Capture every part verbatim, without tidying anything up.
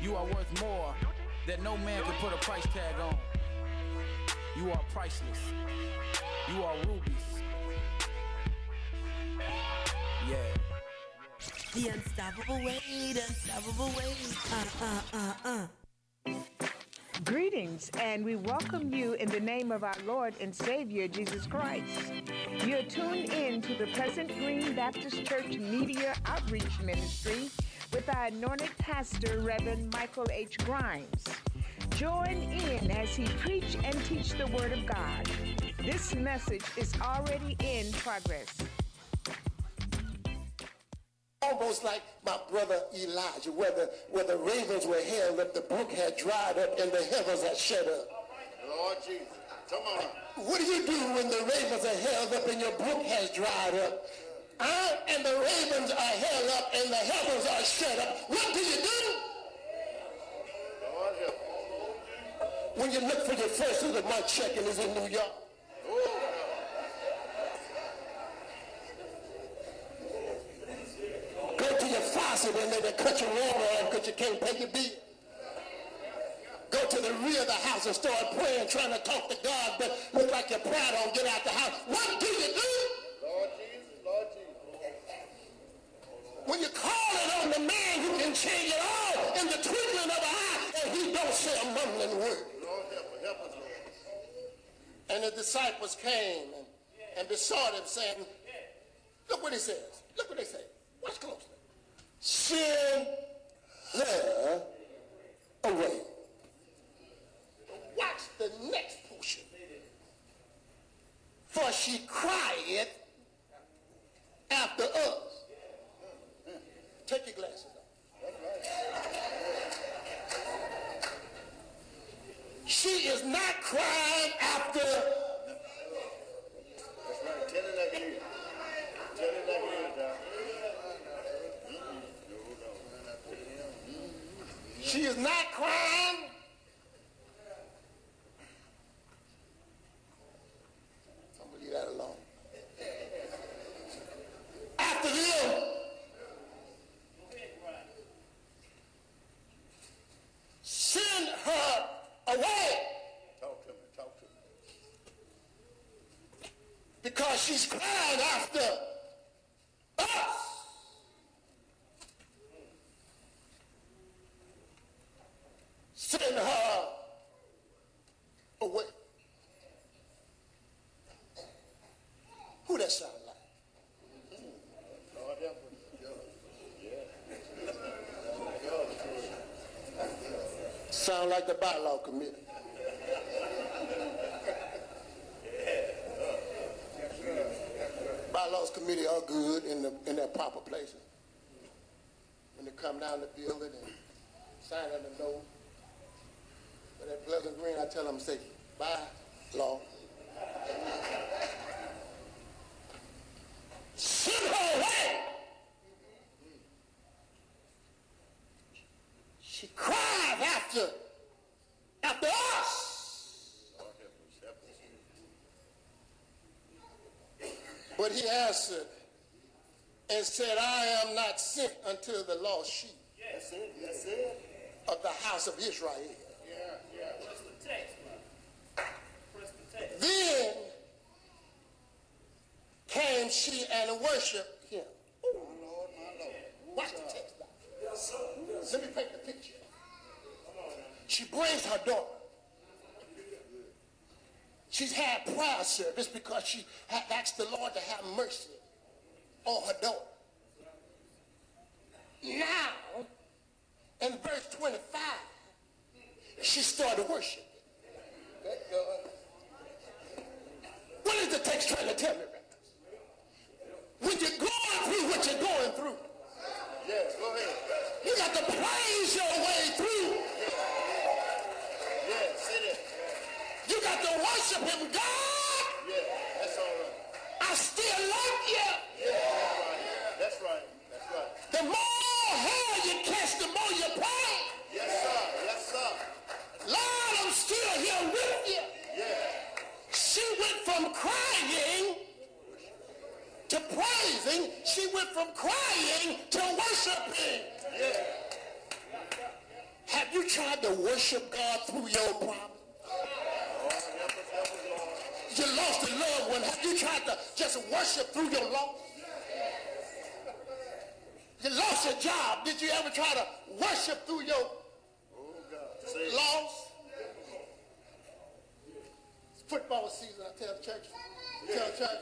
You are worth more that no man can put a price tag on. You are priceless. You are rubies. Yeah. The unstoppable weight, unstoppable weight. Uh, uh, uh, uh. Greetings, and we welcome you in the name of our Lord and Savior, Jesus Christ. You're tuned in to the Pleasant Green Baptist Church Media Outreach Ministry with our anointed pastor, Reverend Michael H. Grimes. Join in as he preach and teach the Word of God. This message is already in progress. Almost like my brother Elijah, where the, where the ravens were held up, the brook had dried up, and the heavens had shut up. Lord Jesus, come on. What do you do when the ravens are held up and your brook has dried up? Uh, and the ravens are held up and the heavens are shut up. What do you do? Lord help. When you look for your first of the month check and it's in New York. Oh, Your faucet and they cut your water off because you can't pay your bill. Go to the rear of the house and start praying, trying to talk to God, but look like your prayer don't get out the house. What do you do? Lord Jesus, Lord Jesus. When you're calling on the man who can change it all in the twinkling of an eye, and he don't say a mumbling word. Lord help us, help us, Lord. And the disciples came and, and besought him, saying, look what he says. Look what they say. Watch closely. Send her away. Watch the next portion. For she crieth after us. Take your glasses off. She is not crying after. That's right. Tell it like it is. Tell it like it is, Doc. She is not crying. I'm going to leave that alone. After them, send her away. Talk to me, talk to me. Because she's crying after us. Send her away. Who that sound like? Lord help us. Yeah. Sound like the bylaw committee. Bylaws committee are good in the in their proper places. When they come down the building and sign on the note. But at Pleasant Green, I tell them, say, bye, law. Send her away. She cried after, after us. Lord help us, help us. But he answered and said, I am not sent unto the lost sheep That's it, that's it. of the house of Israel. Yeah, yeah. What's the text, man? What's the text? Then came she and worshiped him. My Lord, my Lord. Watch the text now. Yes, sir. Let me paint the picture. She brings her daughter. She's had prayer service because she had asked the Lord to have mercy on her daughter. Now, in verse twenty-five, she started worshiping. Thank God. What is the text trying to tell me right now? When you're going through what you're going through, Yeah, go ahead. you got to praise your way through. Yeah, sit there. You got to worship him. God, Yeah, that's all right. I still love you. Yeah, that's right. That's right. That's right. The more hell you catch, the more you pray. Yes, sir. Yes, sir. Lord, I'm still here with you. Yeah. She went from crying to praising. She went from crying to worshiping. Yeah. Have tried to worship God through your problem? You lost a loved one. Have you tried to just worship through your loss? You lost your job. Did you ever try to worship through your loss? It's football season, I tell the church. I tell the church.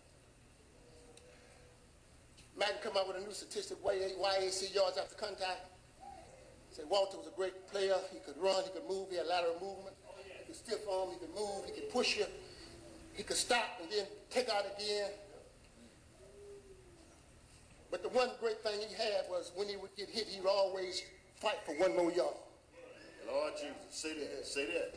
Madden come up with a new statistic, Y A C yards after contact. Say Walter was a great player. He could run, he could move, he had lateral movement. He could stiff arm, he could move, he could push you. He could stop and then take out again. But the one great thing he had was when he would get hit, he would always fight for one more yard. Lord Jesus, say that, say that.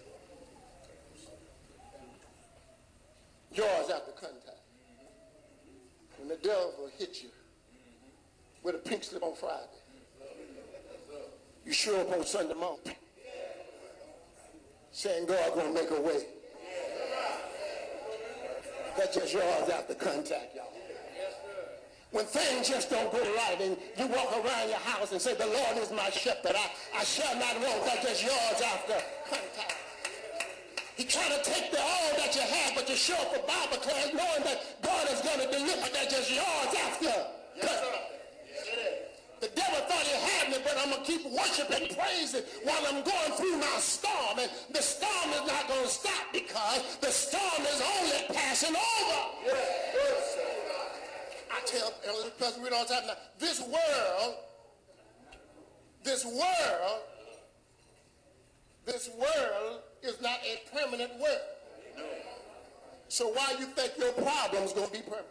Yards after contact. When the devil hit you with a pink slip on Friday, you show up on Sunday morning saying God gonna make a way. That's just yards after contact, y'all. When things just don't go right and you walk around your house and say, the Lord is my shepherd, I, I shall not want. That's just yards after contact. He trying to take the all that you have, but you show up for Bible class knowing that God is going to deliver. That's just yards after contact. The devil thought he had me, but I'm going to keep worshiping, praising while I'm going through my storm. And the storm is not going to stop because the storm is only passing over. Yes. I tell the person we all the time now, this world, this world, this world is not a permanent world. So why you think your problem's going to be permanent?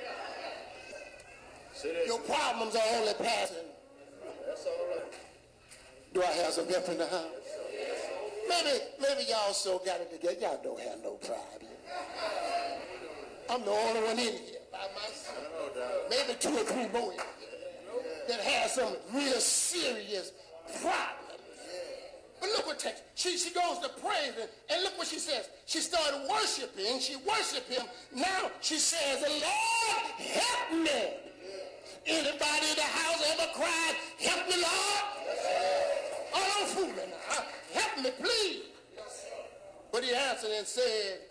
Your problems are only passing. That's all right. Do I have some help in the house? Maybe, maybe y'all so got it together. Y'all don't have no problem. I'm the only one in here by myself. Maybe two or three more that have some real serious problems. But look what takes. She she goes to praise and, and look what she says. She started worshiping. She worshiped him. Now she says, Lord, help me. Anybody in the house ever cried, help me, Lord? Oh, don't fool me now. Help me, please. But he answered and said,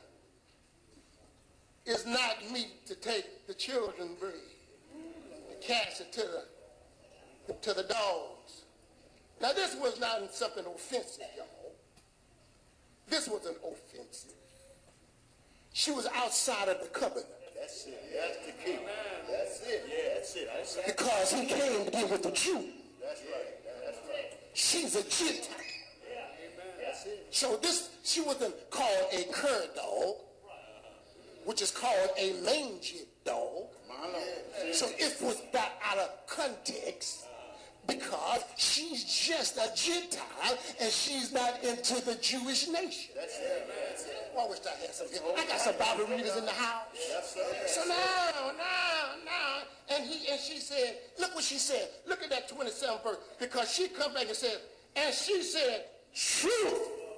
it's not meet to take the children's bread and cast it to the, to the dogs. Now, this was not something offensive, y'all. This wasn't offensive. She was outside of the covenant. That's it. That's the key. That's it. Yeah, that's it. That's it. Because he came to be with the Jew. That's right. That's right. She's a Gentile. Yeah. That's it. So this, she wasn't called a cur dog, which is called a mangy dog. So it was got out of context because she's just a Gentile and she's not into the Jewish nation. That's it. That's it. Well, I wish I had some here. I got some Bible readers in the house. So now, now, now, and he and she said, look what she said. Look at that twenty-seventh verse. Because she come back and said, and she said, truth,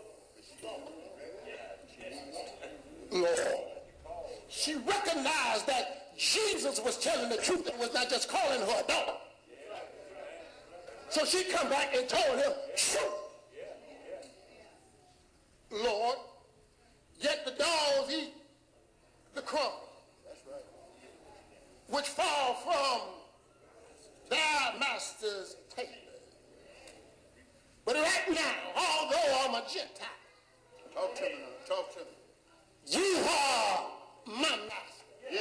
Lord. She recognized that Jesus was telling the truth and was not just calling her a dog. So she come back and told him, truth. Lord, yet the dogs eat the crumbs, which fall from their master's table. But right now, although I'm a Gentile, Talk to me now. Talk to me. you are my master. Yeah.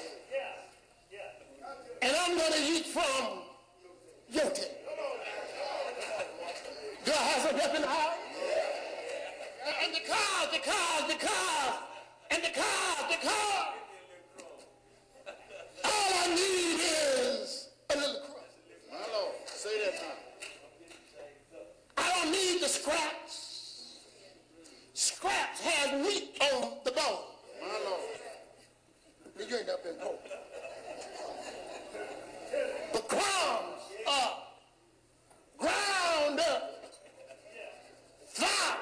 And I'm going to eat from your table. Do I have some help in the house? And because, because, because, and because, because, all I need is a little crumb. My Lord. Say that now. I don't need the scraps. Scraps has meat on the bone. My Lord. You ain't up in pork. The crumbs are ground up, flour.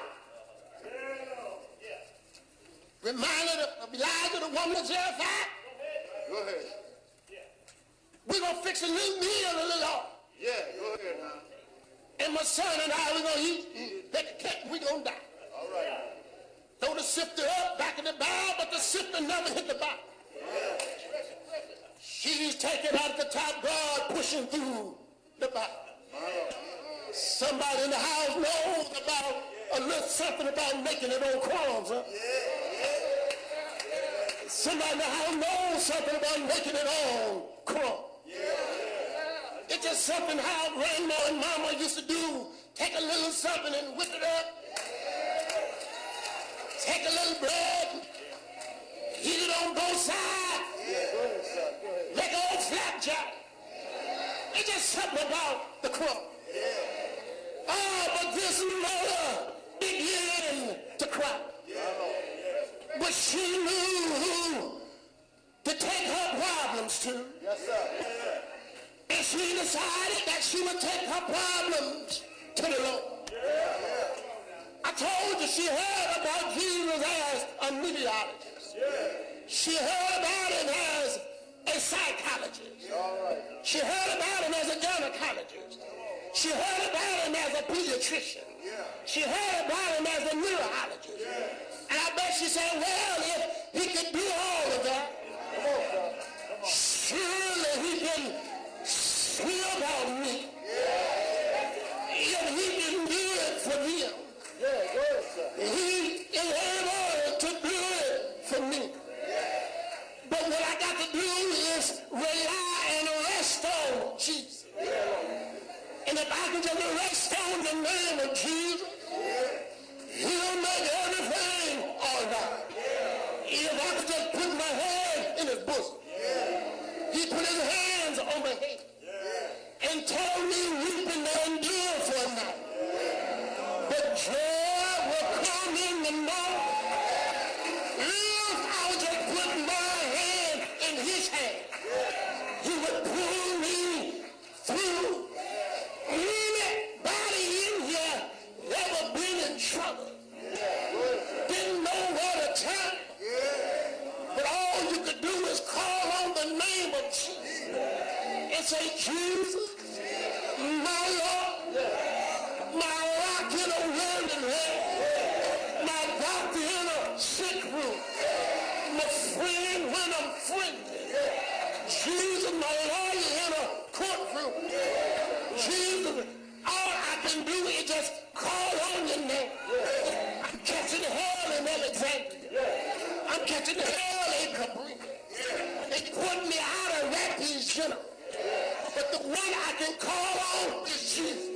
Reminded of Elijah, the woman of Zarephath. Go ahead. We're going to fix a little meal a little off. Yeah, go ahead now. and my son and I, we're going to eat that cake, we're going to die. All right. Throw the sifter up, back in the barrel, but the sifter never hit the bottom. She's taking out the top, God pushing through the bottom. Somebody in the house knows about a little something about making it on crumbs, huh? Somebody in the house knows something about making it on crumbs. It's just something how grandma and mama used to do. Take a little something and whip it up. Take a little bread, heat it on both sides, like an old flapjack. It's just something about the crumb. Oh, but this mother began to cry. But she knew who to take her problems to. Yes, sir. And she decided that she would take her problems to the Lord. I told you she heard about Jesus as a meteorologist. She heard about him as a psychologist. She heard about him as a gynecologist. She heard about him as a pediatrician. She heard about him as a neurologist. And I bet she said, well, if he could do all of that, surely he can see about me. If he can do it for them, he is able to do it for me. But what I got to do is rely and rest on Jesus. And if I can just rest on the name of Jesus, he'll make everything all right. If I could just put my hand in his bosom, he put his hands on my head and told me weeping may endure for a night, but joy will come in the morning. If I would just put my hand in his hand, he would pull me through. Anybody in here ever been in trouble? Didn't know where to turn? But all you could do is call on the name of Jesus and say, Jesus, my Lord, my rock in a weary land, my doctor in a sick room, my friend when I'm friendly, Jesus, my lawyer in a courtroom, Jesus, all I can do is just call on your name. I'm catching hell in Alexandria. I'm catching hell in Cabrini. They put me out of Rapids General. But the one I can call on is Jesus.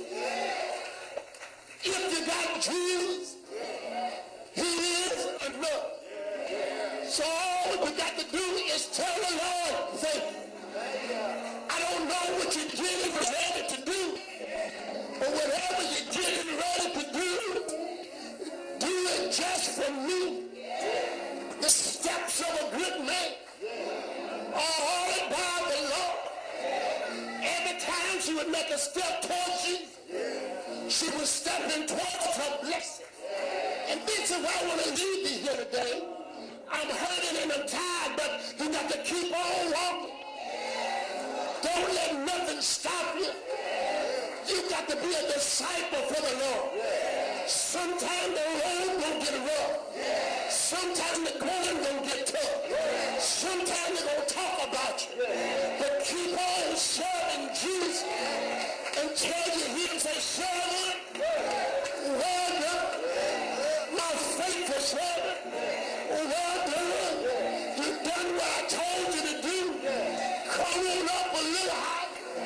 If you got Jesus, he is enough. So all you got to do is tell the Lord, say, I don't know what you're getting ready to do, but whatever you're getting ready to do, do it just for me. The steps of a good man are ordered by the Lord. Every time she would make a step towards you, she was stepping towards her blessing. And this is why I want to leave you here today. I'm hurting and I'm tired, but you got to keep on walking. Don't let nothing stop you. You got to be a disciple for the Lord. Sometimes the road will get rough. Sometimes the going will get tough. Sometimes they're going to talk about you. But keep on serving Jesus until you hear him say, servant, well done, my faithful servant, well done. You've done what I told you to do. Come on up a little higher.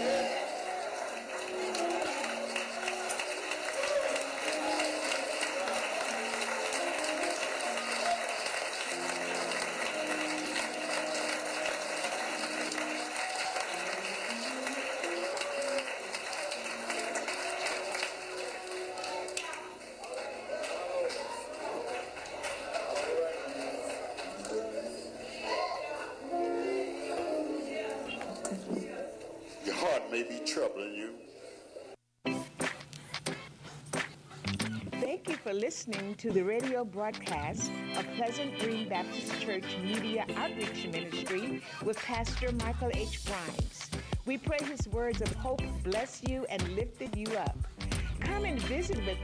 Your heart may be troubling you. Thank you for listening to the radio broadcast of Pleasant Green Baptist Church Media Outreach Ministry with Pastor Michael H. Grimes. We pray his words of hope bless you and lifted you up. come and visit with